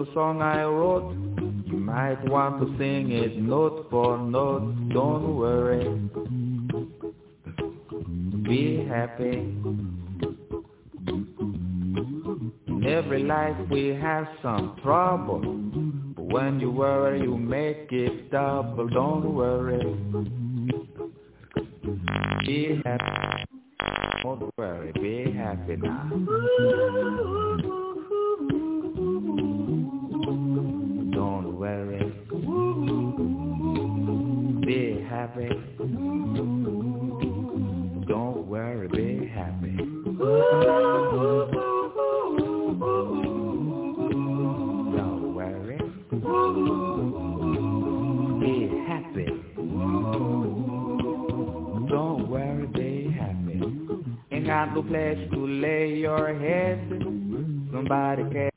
little song I wrote. You might want to sing it note for note. Don't worry, be happy. In every life we have some trouble, but when you worry you make it double. Don't worry, be happy. Don't worry, be happy now. Don't worry, be happy. Don't worry, be happy. Don't worry, be happy. Don't worry, be happy. Ain't got no place to lay your head. Somebody can